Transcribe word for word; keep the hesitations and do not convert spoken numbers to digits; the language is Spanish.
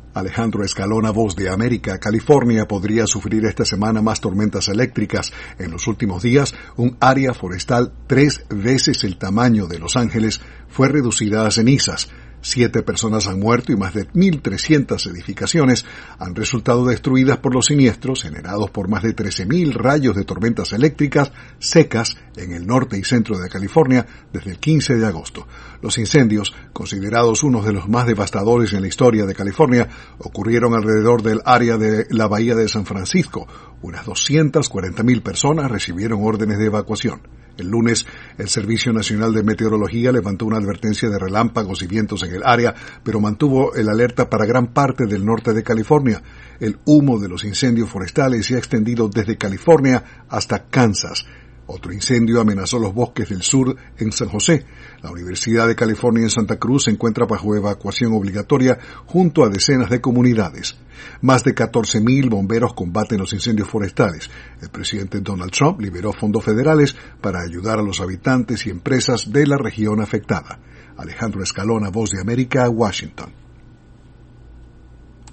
Alejandro Escalona, Voz de América. California podría sufrir esta semana más tormentas eléctricas. En los últimos días, un área forestal tres veces el tamaño de Los Ángeles fue reducida a cenizas. Siete personas han muerto y más de mil trescientas edificaciones han resultado destruidas por los siniestros generados por más de trece mil rayos de tormentas eléctricas secas en el norte y centro de California desde el quince de agosto. Los incendios, considerados unos de los más devastadores en la historia de California, ocurrieron alrededor del área de la bahía de San Francisco. Unas doscientas cuarenta mil personas recibieron órdenes de evacuación. El lunes, el Servicio Nacional de Meteorología levantó una advertencia de relámpagos y vientos en el área, pero mantuvo el alerta para gran parte del norte de California. El humo de los incendios forestales se ha extendido desde California hasta Kansas. Otro incendio amenazó los bosques del sur en San José. La Universidad de California en Santa Cruz se encuentra bajo evacuación obligatoria junto a decenas de comunidades. Más de catorce mil bomberos combaten los incendios forestales. El presidente Donald Trump liberó fondos federales para ayudar a los habitantes y empresas de la región afectada. Alejandro Escalona, Voz de América, Washington.